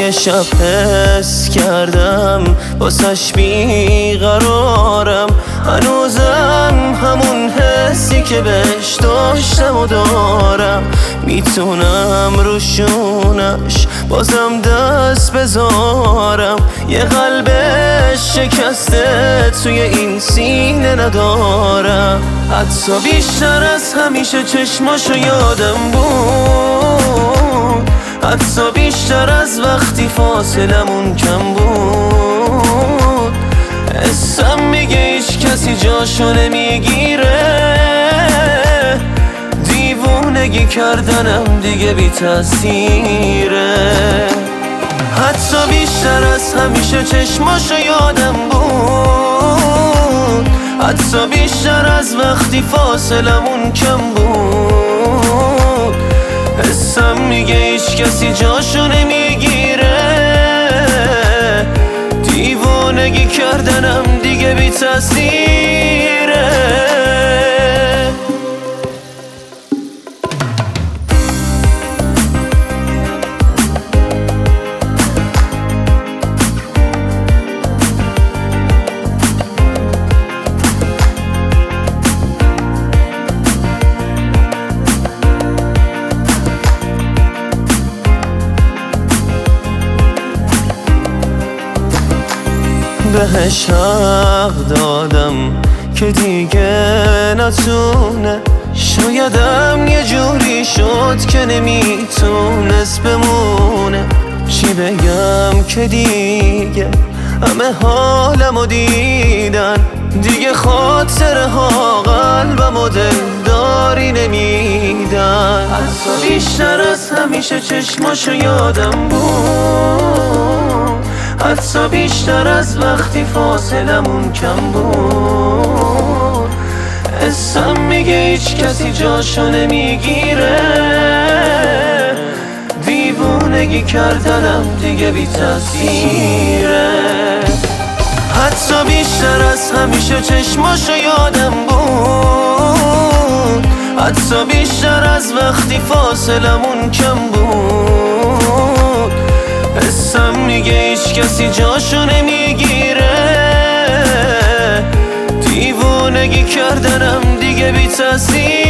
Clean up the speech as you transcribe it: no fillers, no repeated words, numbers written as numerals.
یه شب حس کردم واسش بیقرارم، هنوزم همون حسی که بهش داشتم و دارم. میتونم روشونش بازم دست بذارم، یه قلب شکسته توی این سینه ندارم. حتی بیشتر از همیشه چشماشو یادم بود، حتی بیشتر از وقتی فاصلمون کم بود. حسم میگه هیچ کسی جاشو نمیگیره، دیوونگی کردنم دیگه بی تأثیره. حتی بیشتر از همیشه چشماشو یادم بود، حتی بیشتر از وقتی فاصلمون کم بود. حسم میگه هیچ کسی جاشو نمیگیره، دیوانگی کردنم دیگه بی تأثیره. بهش حق دادم که دیگه نتونه، شایدم یه جوری شد که نمیتونست بمونه. چی بگم که دیگه همه حالمو دیدن، دیگه خاطره ها قلبمو دلداری نمیدن. حتی بیشتر از همیشه چشماشو یادم بود، حتی بیشتر از وقتی فاصلمون کم بود. حسم میگه هیچ کسی جاشو نمیگیره، دیوونگی کردنم دیگه بی تأثیره. حتی بیشتر از همیشه چشماشو یادم بود، حتی بیشتر از وقتی فاصلمون کم بود. حسم میگه هیچ کسی جاشو نمیگیره، دیوونگی کردنم دیگه بی تأثیر.